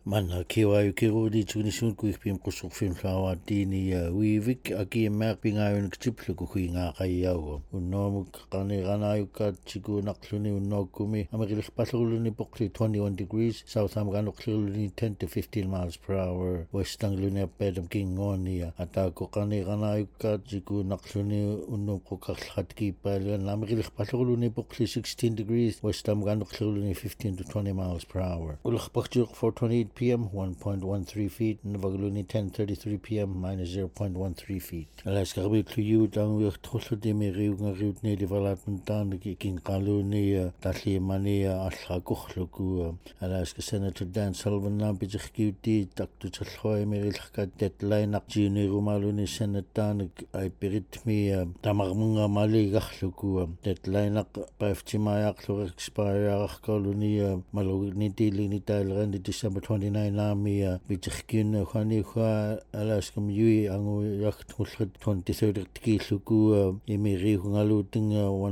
Mana kiwa kirudi tunisun kuipim kusufim flawatini wivik aki mer pingayon ktiplu kuhinga kayaw unomuk kani ganayuka chiku nakluni unokumi amagilih pasuluni pokli 21 degrees south amganukluni 10 to 15 miles per hour westangluni pedam kingoni atako kani ganayuka chiku nakluni unoko kakhatki palan amagilih pasuluni pokli 16 degrees west amganukluni 15 to 20 miles per hour ulkhpakjuk 428 p.m. 1.13 feet, Navagluni 10:33 p.m. minus 0.13 feet. Alaska Rabit to you down with Toslodimi Riut Native Development down King Kaluni, Tali Mania, Asha Kuchluku, Alaska Senator Dan Sullivan Nampijaki, Dr. Chalhoy Merilka deadline up Juni Rumaluni Senatan, I perit me Tamarmunga Mali Gachluku, deadline up by Ftimayak expire Kolunia, Maluniti Linita Rendi December 29 nami bichkin khani kha alaskam yui angu yacht 23 kiluku emiri hungaluting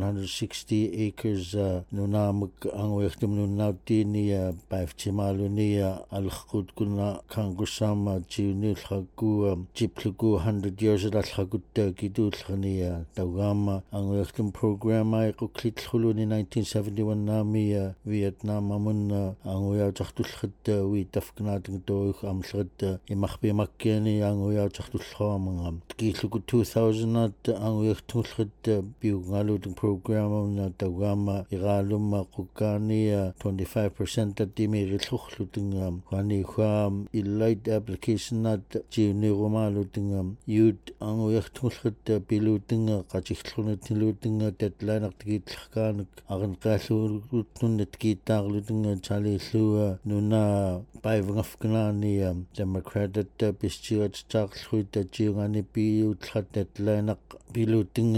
160 acres nunamuk angu yachtum nunatini paifchimaluni alkhut kuna kangusam chini khaku chipluku 100 years alkhut kidul khani tawam angu yachtum program ay quklit khuluni 1971 nami Vietnam amun angu yachtul khut wi tafknating to amsret imachbi makkeni anguya chachtulkhama kiluku 2000 at anguya tulkhit biungaluting program na tawama igalum qukani 25% at timiri thukhluting khani kham illight application at jini rumaluting youth anguya tulkhit biluting qachikhlunit luting deadline aktikitkan agan qasulutun netkitagluting chalilu nuna Paivangafkanani Democratic Bischurch Chakhuita Jungani Piu Tlatet Lanak Piluting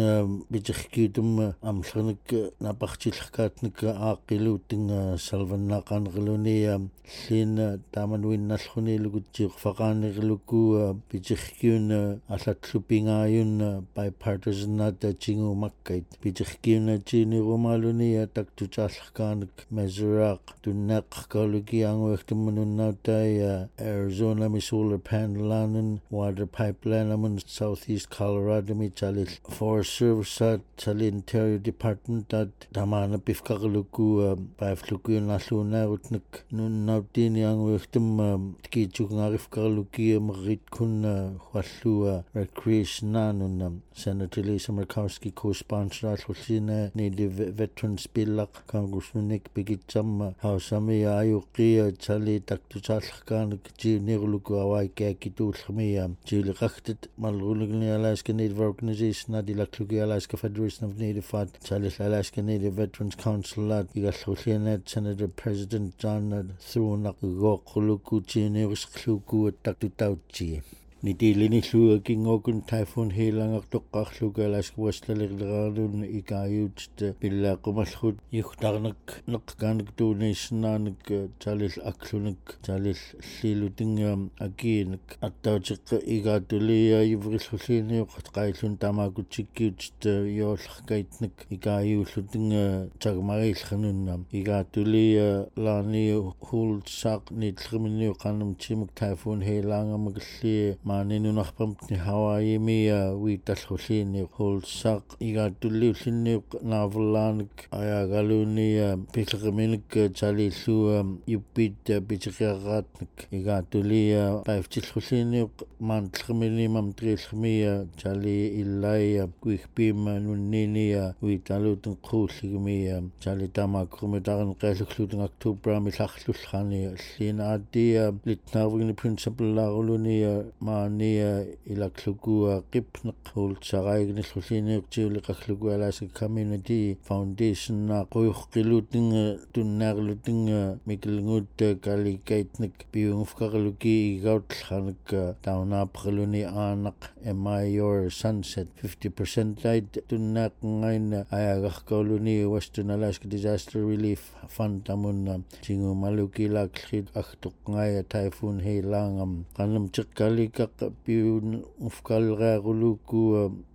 Bichkitum Amshanik Napachilkatnik Akiluting Salvanakan Relunia Lin Tamanwin Nashuni Lukuchik Fakani Luku Bichkun Asatlupingayun bipartisan at Jingu Makkait Bichkun Jini Romalunia Taktuchalkanik Mezurak Dunak Kaluki Angwechtumununautai Arizona mi solar panel anan water pipeline amun southeast Colorado mi chalil Forest Service at chali Interior Department at tamana pifkakaluku paifluku nasluna utnik nun nautini angwechtum tkichuk ngarifkakaluki magrit kun khwallu recreation nanun Senator Lisa Murkowski co-sponsor atlusina Native Veterans Bill Congressman Nick Bigicham Hausami ayuqi chali taktuchalkan jinirluku awai kakitulkhmiya jili qaqtit malgulugni Alaska Native Organization adilakluki Alaska Federation of Native Fat chali Alaska Native Veterans Council at igallulianet Senator President John Thrunak goqluku jinirskluku taktutauchi Nitili Lua King Ogun Typhoon Hilang Tokaluka Alaska Westaligarun Ikayut Billa Kumalhut Yuhtarnak Nakanik Donationanik Chalis Aklunik Chalis Siluting again Atachik Igatulia Ivrisulini Kailun Tamaguchikut Yoshkaitnik Ikayu Luting Chagmaris Hanunam Igatulia Lani Hul Sak Nitriminu Kanam Chimuk Typhoon Hilang Magli Maninu nakpampni Hawaii mia witalhulini holsak igatulilini navulanik ayagaluni pilgaminik chalilu yupit bichiragatnik igatulia paifchilhulini mantlmini mamtrilmia chali illaya kuikpim nunnini witalutun khulligmia chali tamakrumitaran qailuklutun October milakhlulkhani linadia litnarwini principal laruluni Mania ilakluku qipnq hul chagaigni lhullini jiuliqakluku Alaska Community Foundation na quyuqqiluting tunnarluting mikilngut kalikaitnik piungufqaqluki igautlhanik taunapqaluni aanaq Mayor Sunset 50% light tunnaqngain ayagaqqauluni Western Alaska Disaster Relief Fund tamun jingumaluki laklhit aqtuqqngaya typhoon heilangam qanam chiqqali piun ufkalgaguluku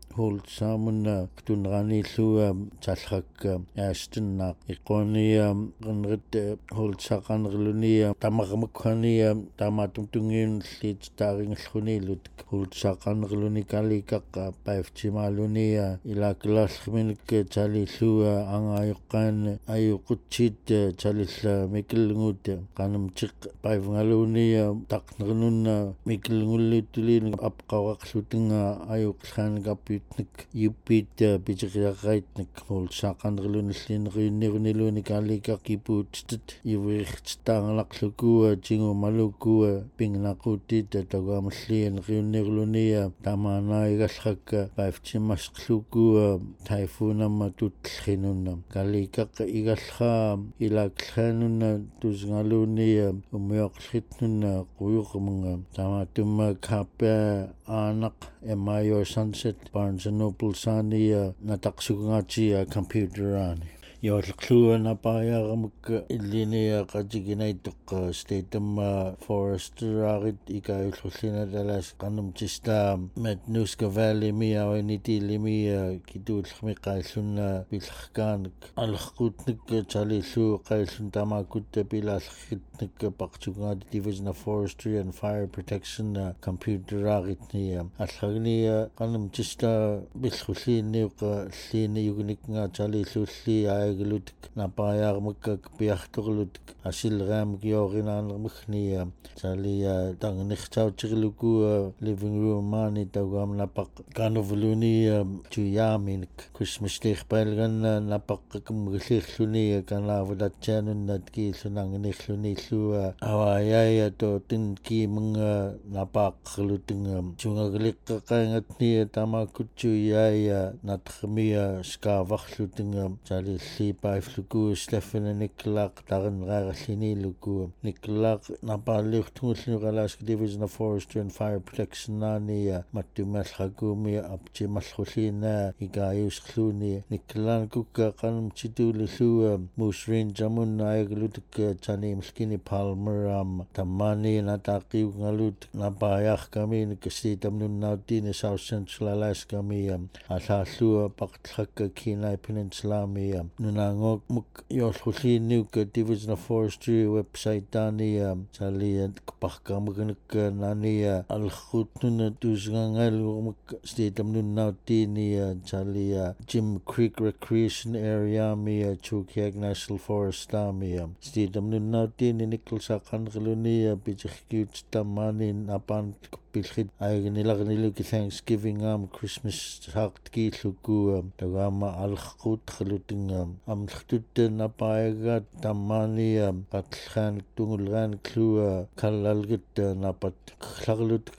holt samun tunranillu tallrak aastunnaaq iqoni qanrit holt saqanerluni tamarmakkhani tamatum tungiunllit taaringalluniillut holt saqanerluni kalikaqqa paiftimaluni ilaaklaallminik talillu angaayoqqaan ayuqutsit talilla mikillungut qanamtiq paivngaluni taqnernunna mikillungulliittuliin apqawaqlutinga ayuqllaanaqappiutnik yuppit pichiqiaqaitnik holt saqanerlunillineriunnirunniluni kalikaqqipuutit ivirtaangalaqluku tingumaluku pingnaqutit tagaamalliineriunnerluni tamaanaigallrak paiftimasqluku taifunamma tutllinunna kalikaq igallra ilaaklaanunna tusngaluni umioqllitnunna quyuqmunga tamatumma kappa aanaq emayo sunset Barnes and Noble saani nataqsugungaati computeraani yoorluqluanapaayaaqamuk illini qatiginaytoq statetamma foresterarit ikayullrullina talas qanumtista Matanuska Valley miawanitiilimi kituullmi qaillunna pillarkaanik alerqutnik talillu qaillun tamaakutta pilaallerritnik paqtugungaati Division of Forestry and Fire Protection computeraritni allagni qanumtista pillrulliinniuqa lliini yuguniknga talillulli aglutik napaayaarmakak piartorlutik asilraamik yoorinaanlermagni tali tangnirtautirilluku living room maani taugaam napaq kanuvluni tuyaaminik Christmas teerpailganna napaqqakamgallirluni kanaavulatsianunna kiillunanginirluni illu avaayaya tootin kiimunga napaaqerlutinga tungagaliqqaqaangatni tamaakutsuyaaya natrmia skaavarlutinga talillipaifluku Stefan Niklaaq tarinraaralliniilluku Niklaaq napaalliurtungulluniqalaask Division of Forestry and Fire Protection naani mattumaallrakumi aptimalrulliina ikaayuusqluuni Niklaaqukka qanumtituulillu Moose Ranger munna ayaglutik taniimlkini Palmer tammaani nataaqiugngalut napaayaarkamiinik stiitamnunnautiini South Central Alaska allaallu paqtlrakka Kenai Peninsula nunaangok muk yoorlulliinniuk Division of Forestry website taani tali kparkaamaganik naani alerqutnuna tuusngangailurmuk stiitamnunnautiini tali Jim Creek Recreation Area Chukiak National Forest stiitamnunnautiini nikkalsaaqanerluni pitirkiut tammaani napaan pilhit aiganilarniluki Thanksgiving Christmas saaqtkiilluku tagaama alerquutqalutinga amlertutta napaayagat tammaani qatlraanik tungulraaniklu kallalgut napat klarlutik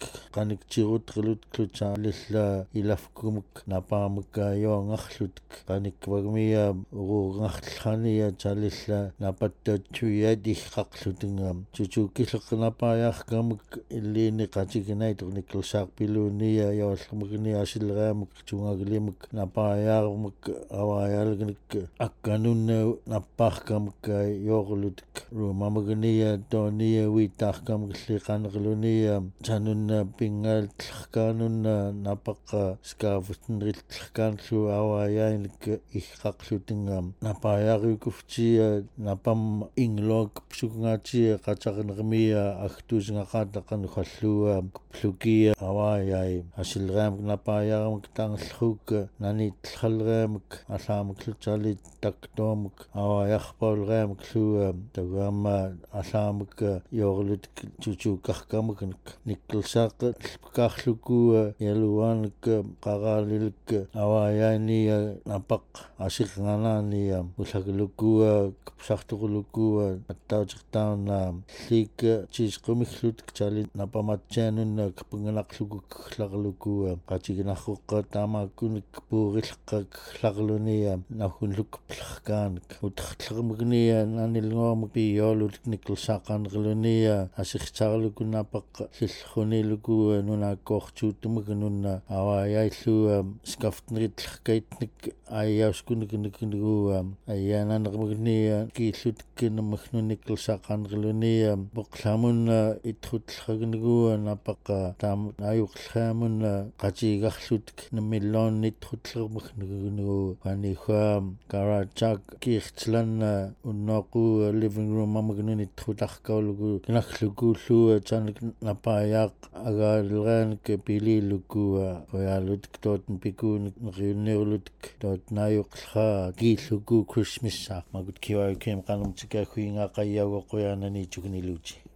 qaniktirutqalutqlutaalilla ilafkumuk napaamuk yoongarlutik qanikvagmia uruungartlrani talilla napatta tuyadiqqaqlutinga tutuukilleqnapaayaarkamuk illiini qatiginaituqnikkelsaarpiluuni yoorlmagni asilraamuk tungaglimuk napaayaarmuk avaayaalganik akkanunna nappaarkamuk yoorlutik ruumamagni tooni wiittaarkamuk liqanerluni tanunna pingaalllerkaanunna napaqqa skaavutnrillerkaanlu avaayaanik iqqaqlutinga napaayaariukufti napam inglok psukungaati qataqnermi agtuusngaqaataqanuqallu pluki avaayai asilraamuk napaayaarmuk taangerlruuk nanitllralraamuk allaamuklutali taktoomuk avaaярpaulraamuklu tagaama allaamuk yoorlutik tutuukarkamuknik nikkelsaaq kaarluku yaluaanik qaraalilik avaayaani napaq asirnganaani ullagluku kapsartorluku attautertauna liik tiisqumiglutik tali napamatsianunna kapnganaqluku klarluku qatiginarruqqa taamaakkunik puurilleqqaklarluni nahunlukplerkaanik utertlermagni naanilngoormuk piyoolutik nikkelsaaqanerluni asirtaarluku napaqqa lillruniluku nunaakkoortuutumagnuunna avaayaillu skaftneritlerkaitnik ayauskunikniku ayaananermagni kiillutikkinamagnu nikkelsaaqanerluni poqlamunna itrutleragniku napaqqa taam ayuqlhaamun qajiigarlutk namilloonnit hutlermuk nugu panixuam garajak kiirtlanna unnoqu living room amagnunit hutarkaulugu kinarlukullu tanik napaayaq agaalreanik pililuku qoyaalutk tootn pikuunik neriunniurlutk toot naayuqlha kiilluku Christmassa magut kiwaayukim qanumtika huinga qayyaugoqoyaanani chukniluuti